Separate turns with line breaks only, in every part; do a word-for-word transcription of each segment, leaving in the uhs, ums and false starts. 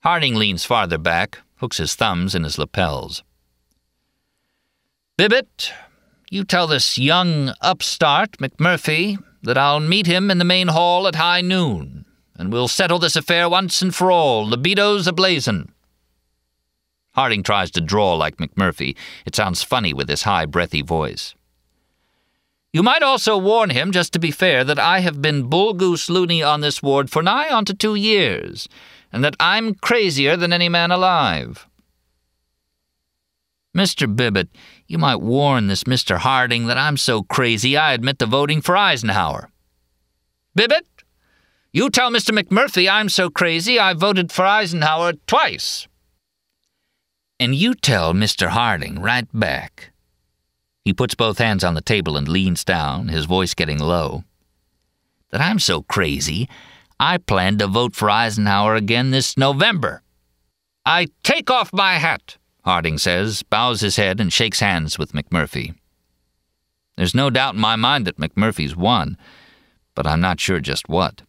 Harding leans farther back, hooks his thumbs in his lapels. "Bibbet, you tell this young upstart, McMurphy, that I'll meet him in the main hall at high noon, and we'll settle this affair once and for all, libidos ablazing." Harding tries to drawl like McMurphy. It sounds funny with his high, breathy voice. "You might also warn him, just to be fair, that I have been bull-goose loony on this ward for nigh onto two years, and that I'm crazier than any man alive." "Mister Bibbet, you might warn this Mister Harding that I'm so crazy I admit to voting for Eisenhower." "Bibbet, you tell Mister McMurphy I'm so crazy I voted for Eisenhower twice." "And you tell Mister Harding right back." He puts both hands on the table and leans down, his voice getting low, "that I'm so crazy I plan to vote for Eisenhower again this November." "I take off my hat," Harding says, bows his head, and shakes hands with McMurphy. There's no doubt in my mind that McMurphy's won, but I'm not sure just what.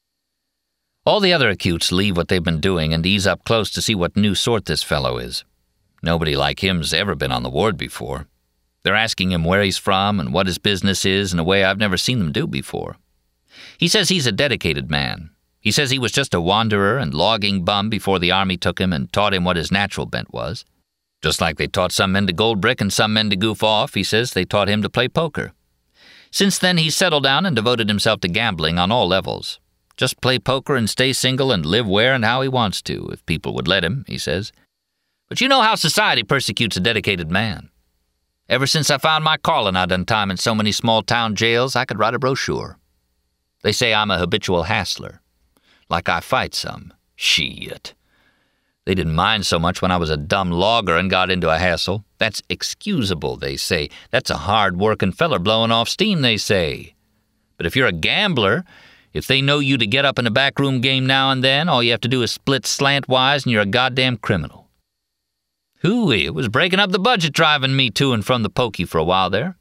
All the other acutes leave what they've been doing and ease up close to see what new sort this fellow is. Nobody like him's ever been on the ward before. They're asking him where he's from and what his business is in a way I've never seen them do before. He says he's a dedicated man. He says he was just a wanderer and logging bum before the army took him and taught him what his natural bent was. Just like they taught some men to gold brick and some men to goof off, he says they taught him to play poker. Since then, he's settled down and devoted himself to gambling on all levels. Just play poker and stay single and live where and how he wants to, if people would let him, he says. But you know how society persecutes a dedicated man. Ever since I found my calling, I done time in so many small-town jails I could write a brochure. They say I'm a habitual hassler. Like I fight some. Shit. They didn't mind so much when I was a dumb logger and got into a hassle. That's excusable, they say. That's a hard-working feller blowing off steam, they say. But if you're a gambler, if they know you to get up in a backroom game now and then, all you have to do is split slantwise and you're a goddamn criminal. Hooey, it was breaking up the budget driving me to and from the pokey for a while there.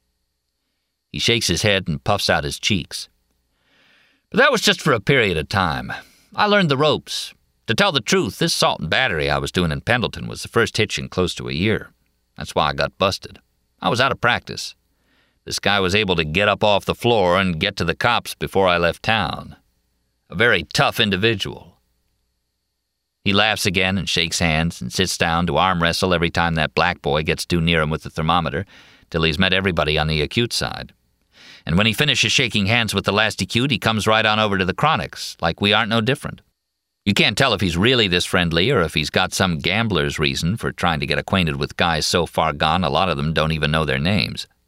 He shakes his head and puffs out his cheeks. But that was just for a period of time. I learned the ropes. To tell the truth, this assault and battery I was doing in Pendleton was the first hitch in close to a year. That's why I got busted. I was out of practice. This guy was able to get up off the floor and get to the cops before I left town. A very tough individual. He laughs again and shakes hands and sits down to arm wrestle every time that black boy gets too near him with the thermometer, till he's met everybody on the acute side. And when he finishes shaking hands with the last acute, he comes right on over to the chronics, like we aren't no different. You can't tell if he's really this friendly or if he's got some gambler's reason for trying to get acquainted with guys so far gone a lot of them don't even know their names.